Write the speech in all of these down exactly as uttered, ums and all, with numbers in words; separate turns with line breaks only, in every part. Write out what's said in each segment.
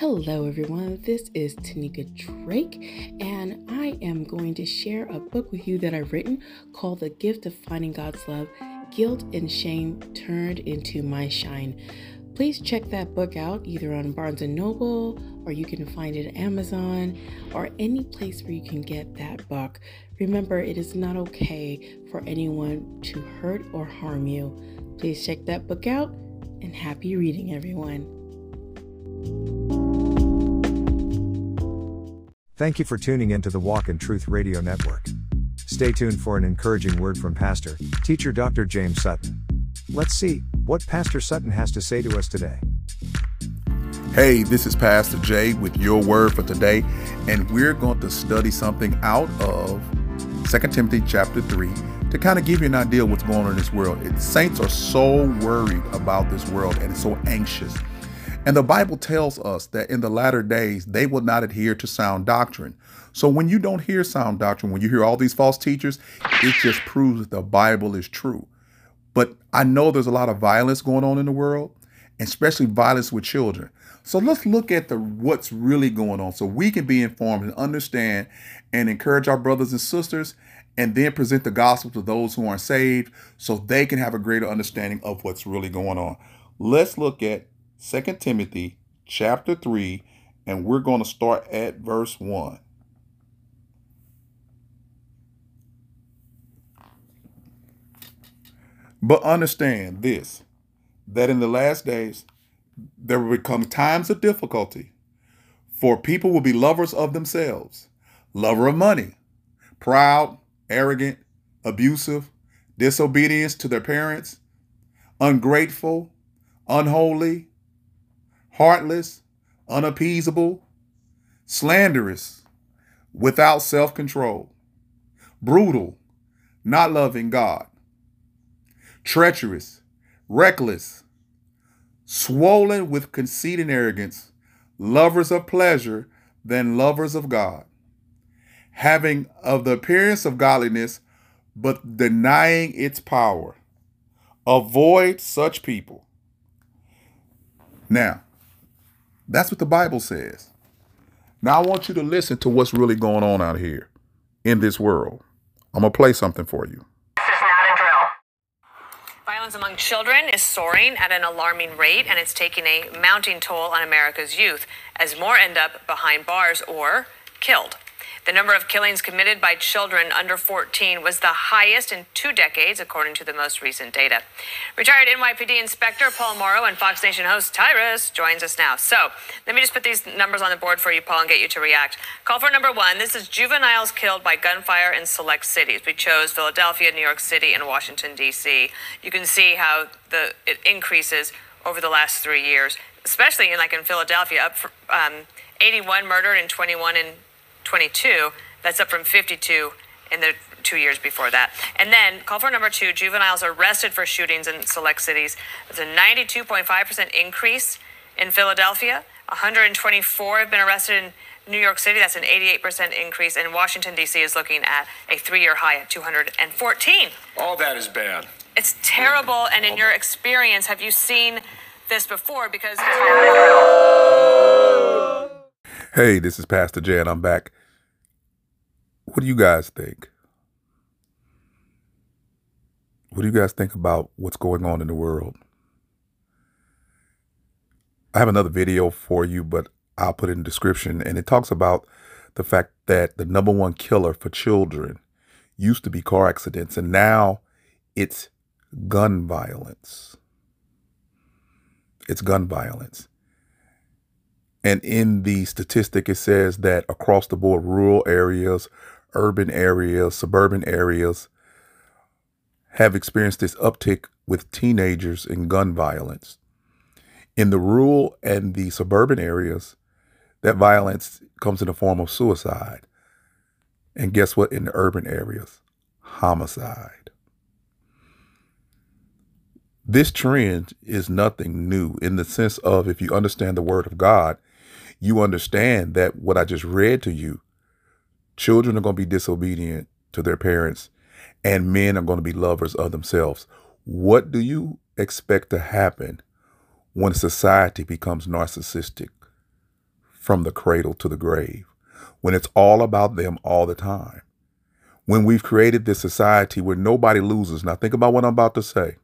Hello everyone, this is Tanika Drake, and I am going to share a book with you that I've written called The Gift of Finding God's Love, Guilt and Shame Turned into My Shine. Please check that book out either on Barnes and Noble, or you can find it at Amazon, or any place where you can get that book. Remember, it is not okay for anyone to hurt or harm you. Please check that book out, and happy reading, everyone.
Thank you for tuning into the Walk in Truth Radio Network. Stay tuned for an encouraging word from Pastor, Teacher Doctor James Sutton. Let's see what Pastor Sutton has to say to us today.
Hey, this is Pastor Jay with your word for today, and we're going to study something out of Second Timothy chapter three to kind of give you an idea of what's going on in this world. It, saints are so worried about this world and so anxious. And the Bible tells us that in the latter days, they will not adhere to sound doctrine. So when you don't hear sound doctrine, when you hear all these false teachers, it just proves that the Bible is true. But I know there's a lot of violence going on in the world, especially violence with children. So let's look at the what's really going on so we can be informed and understand and encourage our brothers and sisters, and then present the gospel to those who aren't saved so they can have a greater understanding of what's really going on. Let's look at Second Timothy chapter three, and we're going to start at verse one. But understand this, that in the last days, there will become times of difficulty, for people will be lovers of themselves, lover of money, proud, arrogant, abusive, disobedience to their parents, ungrateful, unholy, heartless, unappeasable, slanderous, without self-control, brutal, not loving God, treacherous, reckless, swollen with conceit and arrogance, lovers of pleasure than lovers of God, having of the appearance of godliness, but denying its power. Avoid such people. Now, that's what the Bible says. Now I want you to listen to what's really going on out here in this world. I'm going to play something for you.
This is not a drill. Violence among children is soaring at an alarming rate, and it's taking a mounting toll on America's youth as more end up behind bars or killed. The number of killings committed by children under fourteen was the highest in two decades, according to the most recent data. Retired N Y P D Inspector Paul Morrow and Fox Nation host Tyrus joins us now. So let me just put these numbers on the board for you, Paul, and get you to react. Call for number one. This is juveniles killed by gunfire in select cities. We chose Philadelphia, New York City, and Washington, D C. You can see how the it increases over the last three years, especially in like in Philadelphia, up for, um, eighty-one murdered and twenty-one in twenty-two. That's up from fifty-two in the two years before that. And then call for number two, juveniles arrested for shootings in select cities. There's a ninety-two point five percent increase in Philadelphia. one hundred twenty-four have been arrested in New York City. That's an eighty-eight percent increase. And Washington, D C is looking at a three-year high at two hundred fourteen.
All that is bad.
It's terrible. And in your experience, have you seen this before? Because
Hey, this is Pastor Jay, and I'm back. What do you guys think? What do you guys think about what's going on in the world? I have another video for you, but I'll put it in the description, and it talks about the fact that the number one killer for children used to be car accidents, and now it's gun violence. It's gun violence. And in the statistic, it says that across the board, rural areas, urban areas, suburban areas have experienced this uptick with teenagers in gun violence. In the rural and the suburban areas, that violence comes in the form of suicide. And guess what? In the urban areas, homicide. This trend is nothing new in the sense of, if you understand the word of God, you understand that what I just read to you, children are going to be disobedient to their parents, and men are going to be lovers of themselves. What do you expect to happen when society becomes narcissistic? from the cradle to the grave, when it's all about them all the time. When we've created this society where nobody loses. Now think about what I'm about to say.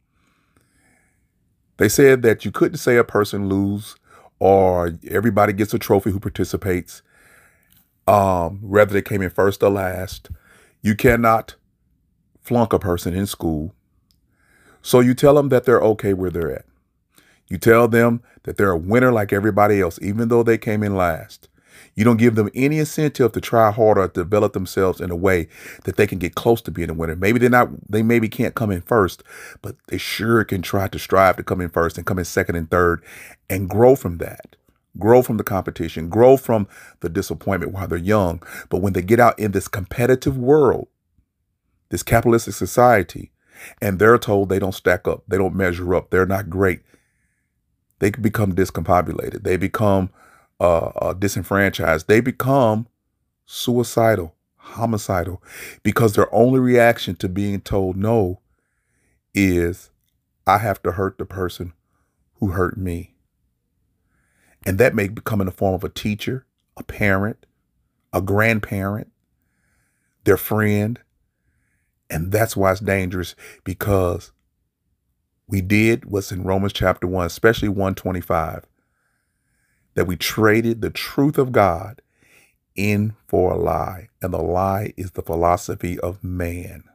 They said that you couldn't say a person lose or everybody gets a trophy who participates, um, whether they came in first or last. You cannot flunk a person in school. So you tell them that they're okay where they're at. You tell them that they're a winner like everybody else, even though they came in last. You don't give them any incentive to try harder to develop themselves in a way that they can get close to being a winner. Maybe they're not, they maybe can't come in first, but they sure can try to strive to come in first and come in second and third and grow from that. Grow from the competition, grow from the disappointment while they're young. But when they get out in this competitive world, this capitalistic society, and they're told they don't stack up, they don't measure up, they're not great, they become discombobulated. They become uh, uh, disenfranchised. They become suicidal, homicidal, because their only reaction to being told no is, I have to hurt the person who hurt me. And that may become in the form of a teacher, a parent, a grandparent, their friend. And that's why it's dangerous, because we did what's in Romans chapter one, especially one twenty-five, that we traded the truth of God in for a lie. And the lie is the philosophy of man.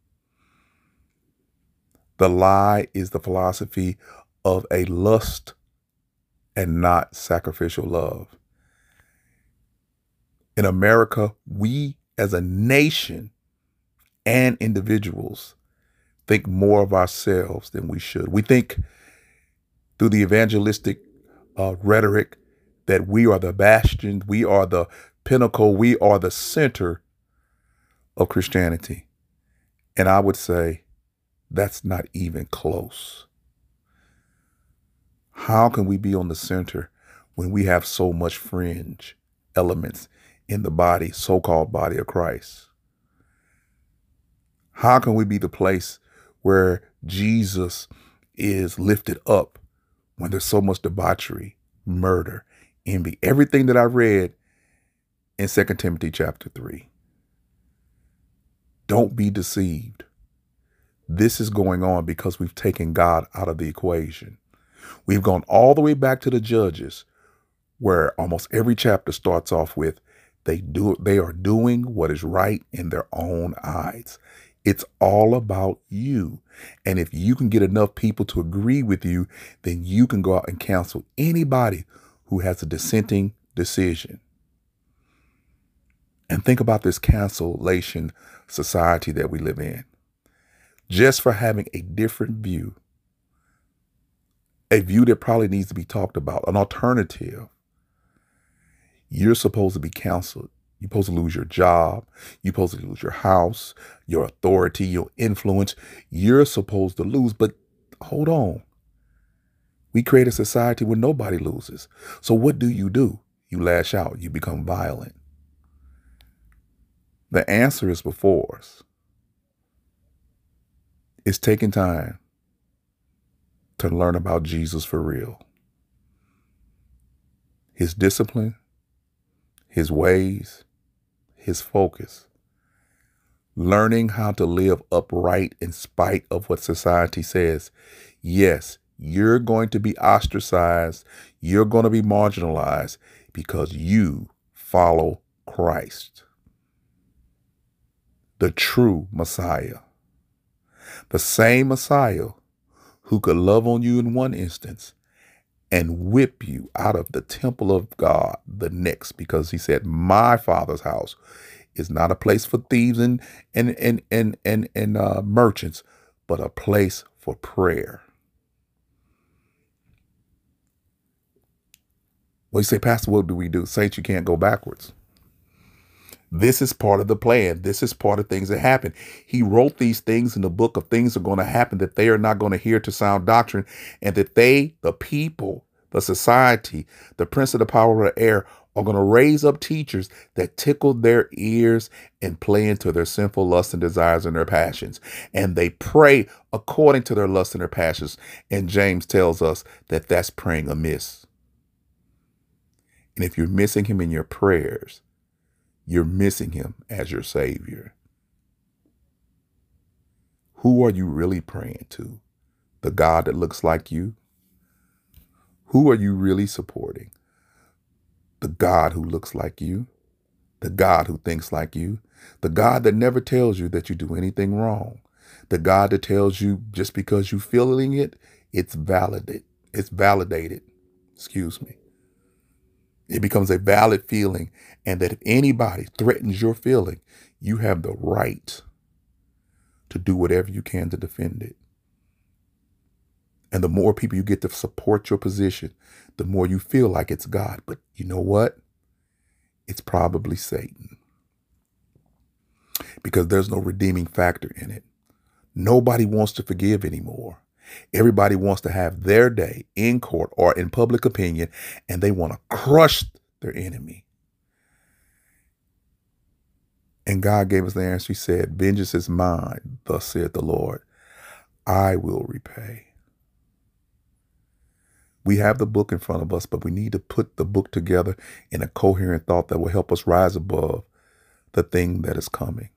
The lie is the philosophy of a lust and not sacrificial love. In America, we as a nation and individuals think more of ourselves than we should. We think through the evangelistic uh, rhetoric that we are the bastion, we are the pinnacle, we are the center of Christianity. And I would say that's not even close. How can we be on the center when we have so much fringe elements in the body, so-called body of Christ? How can we be the place where Jesus is lifted up when there's so much debauchery, murder, envy, everything that I read in Second Timothy chapter three? Don't be deceived. This is going on because we've taken God out of the equation. We've gone all the way back to the Judges, where almost every chapter starts off with, they do, they are doing what is right in their own eyes. It's all about you. And if you can get enough people to agree with you, then you can go out and counsel anybody who has a dissenting decision. And think about this cancellation society that we live in. Just for having a different view, a view that probably needs to be talked about, an alternative, you're supposed to be counseled. You're supposed to lose your job. You're supposed to lose your house, your authority, your influence. You're supposed to lose. But hold on. We create a society where nobody loses. So what do you do? You lash out. You become violent. The answer is before us. It's taking time to learn about Jesus for real. His discipline, his ways, his focus. Learning how to live upright in spite of what society says. Yes, you're going to be ostracized. You're going to be marginalized because you follow Christ, the true Messiah. The same Messiah who could love on you in one instance and whip you out of the temple of God the next, because he said, my Father's house is not a place for thieves and and and and and, and uh, merchants, but a place for prayer. Well, you say, Pastor, what do we do? Saints, you can't go backwards. This is part of the plan. This is part of things that happen. He wrote these things in the book of things that are going to happen that they are not going to hear to sound doctrine, and that they, the people, the society, the prince of the power of the air, are going to raise up teachers that tickle their ears and play into their sinful lusts and desires and their passions. And they pray according to their lusts and their passions. And James tells us that that's praying amiss. And if you're missing him in your prayers, you're missing him as your Savior. Who are you really praying to? The God that looks like you? Who are you really supporting? The God who looks like you? The God who thinks like you? The God that never tells you that you do anything wrong? The God that tells you just because you're feeling it, it's validated. It's validated. Excuse me. It becomes a valid feeling, and that if anybody threatens your feeling, you have the right to do whatever you can to defend it. And the more people you get to support your position, the more you feel like it's God. But you know what? It's probably Satan. Because there's no redeeming factor in it. Nobody wants to forgive anymore. Everybody wants to have their day in court or in public opinion, and they want to crush their enemy. And God gave us the answer. He said, vengeance is mine, thus saith the Lord. I will repay. We have the book in front of us, but we need to put the book together in a coherent thought that will help us rise above the thing that is coming.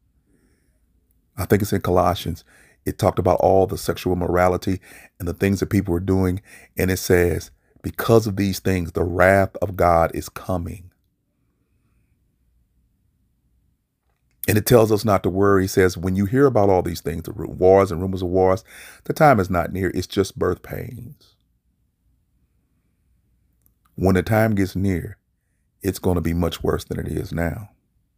I think it's in Colossians. It talked about all the sexual immorality and the things that people are doing. And it says, because of these things, the wrath of God is coming. And it tells us not to worry. He says, when you hear about all these things, the wars and rumors of wars, the time is not near. It's just birth pains. When the time gets near, it's going to be much worse than it is now.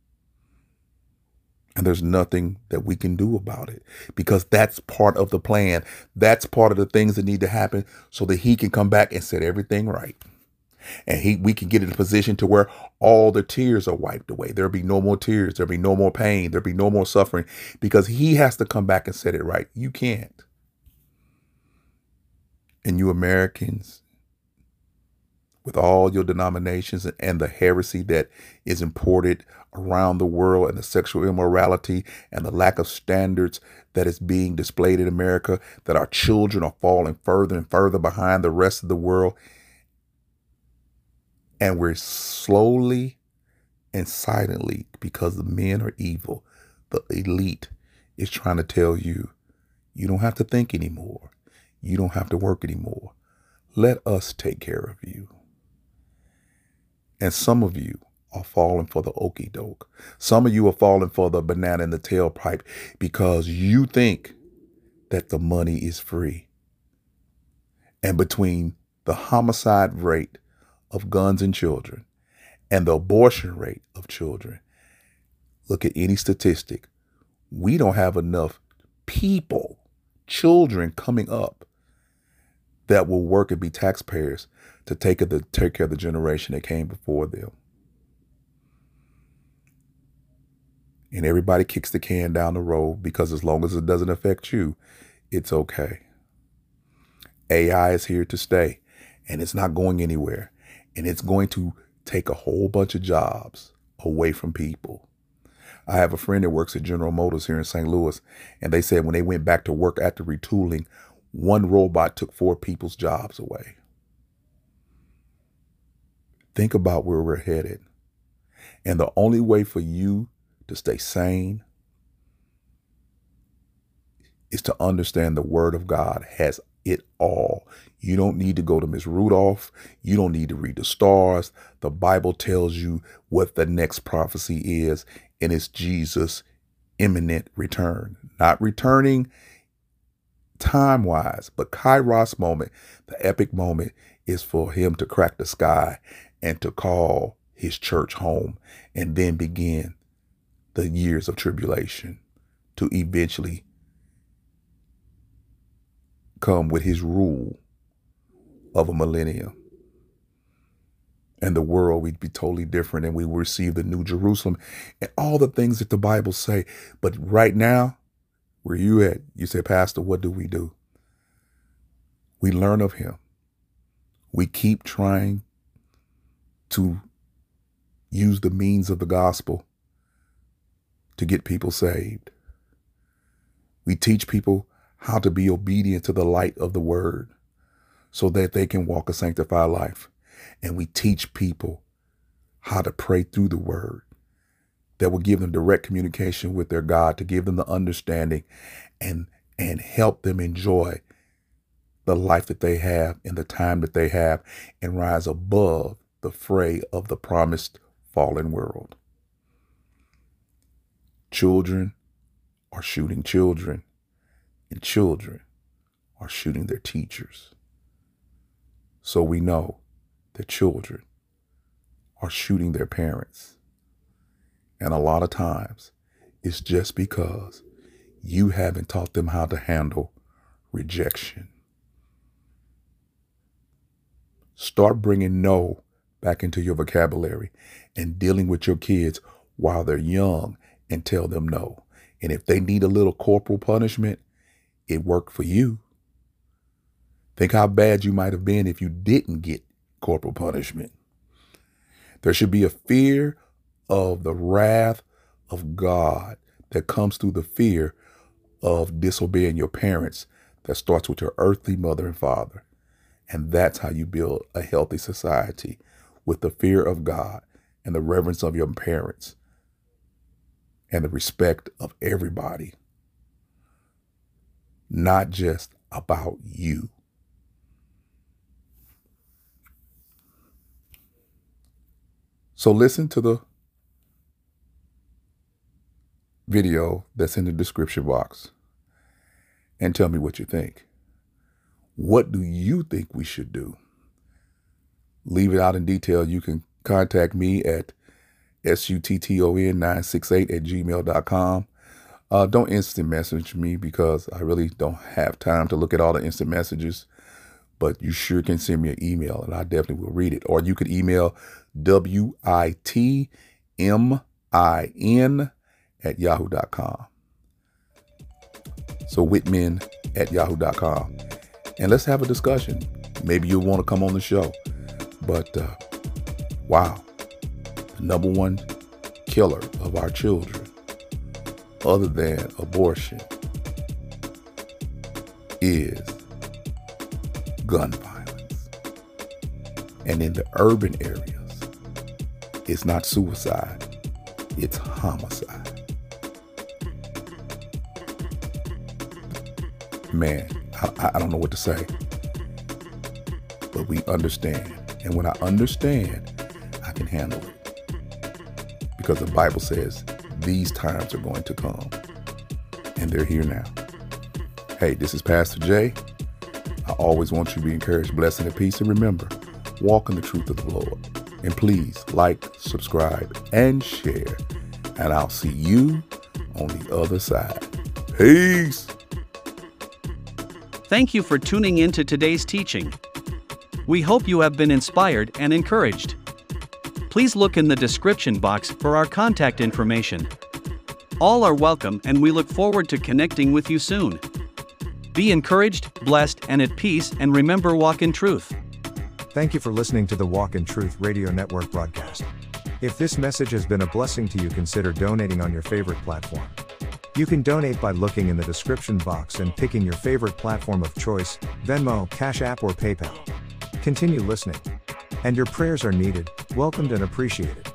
And there's nothing that we can do about it, because that's part of the plan. That's part of the things that need to happen so that he can come back and set everything right. And he, we can get in a position to where all the tears are wiped away. There'll be no more tears. There'll be no more pain. There'll be no more suffering, because he has to come back and set it right. You can't. And you Americans, with all your denominations and the heresy that is imported around the world, and the sexual immorality and the lack of standards that is being displayed in America, that our children are falling further and further behind the rest of the world. And we're slowly and silently, because the men are evil, the elite is trying to tell you, you don't have to think anymore. You don't have to work anymore. Let us take care of you. And some of you are falling for the okie doke. Some of you are falling for the banana in the tailpipe, because you think that the money is free. And between the homicide rate of guns and children and the abortion rate of children, look at any statistic. We don't have enough people, children coming up, that will work and be taxpayers to take, the, take care of the generation that came before them. And everybody kicks the can down the road, because as long as it doesn't affect you, it's okay. A I is here to stay, and it's not going anywhere. And it's going to take a whole bunch of jobs away from people. I have a friend that works at General Motors here in Saint Louis, and they said when they went back to work after retooling, one robot took four people's jobs away. Think about where we're headed. And the only way for you to stay sane is to understand the Word of God has it all. You don't need to go to Miss Rudolph. You don't need to read the stars. The Bible tells you what the next prophecy is, and it's Jesus' imminent return. Not returning time-wise, but Kairos moment, the epic moment, is for him to crack the sky and to call his church home, and then begin the years of tribulation to eventually come with his rule of a millennium. And the world would be totally different, and we will receive the new Jerusalem and all the things that the Bible say. But right now, where you at? You say, Pastor, what do we do? We learn of him. We keep trying to use the means of the gospel to get people saved. We teach people how to be obedient to the light of the word so that they can walk a sanctified life. and we teach people how to pray through the word that will give them direct communication with their God, to give them the understanding and and help them enjoy the life that they have and the time that they have and rise above the fray of the promised fallen world. Children are shooting children, and children are shooting their teachers. So we know that children are shooting their parents. And a lot of times it's just because you haven't taught them how to handle rejection. Start bringing no back into your vocabulary and dealing with your kids while they're young, and tell them no. And if they need a little corporal punishment, it worked for you. Think how bad you might have been if you didn't get corporal punishment. There should be a fear of the wrath of God that comes through the fear of disobeying your parents that starts with your earthly mother and father. And that's how you build a healthy society, with the fear of God and the reverence of your parents and the respect of everybody, not just about you. So listen to the video that's in the description box and tell me what you think. What do you think we should do? Leave it out in detail. You can contact me at S U T T O N nine six eight at gmail dot com. Uh, don't instant message me because I really don't have time to look at all the instant messages, but you sure can send me an email and I definitely will read it. Or you could email W I T M I N at yahoo dot com. So Whitman at yahoo dot com. And let's have a discussion. Maybe you'll want to come on the show. But uh, wow. The number one killer of our children, other than abortion, is gun violence. And in the urban areas, it's not suicide, it's homicide. Man, I, I don't know what to say, but we understand. And when I understand, I can handle it. Because the Bible says these times are going to come, and they're here now. Hey, this is Pastor Jay. I always want you to be encouraged, blessed, and at peace. And remember, walk in the truth of the Lord. And please like, subscribe, and share. And I'll see you on the other side. Peace.
Thank you for tuning in to today's teaching. We hope you have been inspired and encouraged. Please look in the description box for our contact information. All are welcome, and we look forward to connecting with you soon. Be encouraged, blessed, and at peace, and remember, walk in truth.
Thank you for listening to the Walk in Truth Radio Network broadcast. If this message has been a blessing to you, consider donating on your favorite platform. You can donate by looking in the description box and picking your favorite platform of choice: Venmo, Cash App, or PayPal. Continue listening. And your prayers are needed, welcomed, and appreciated.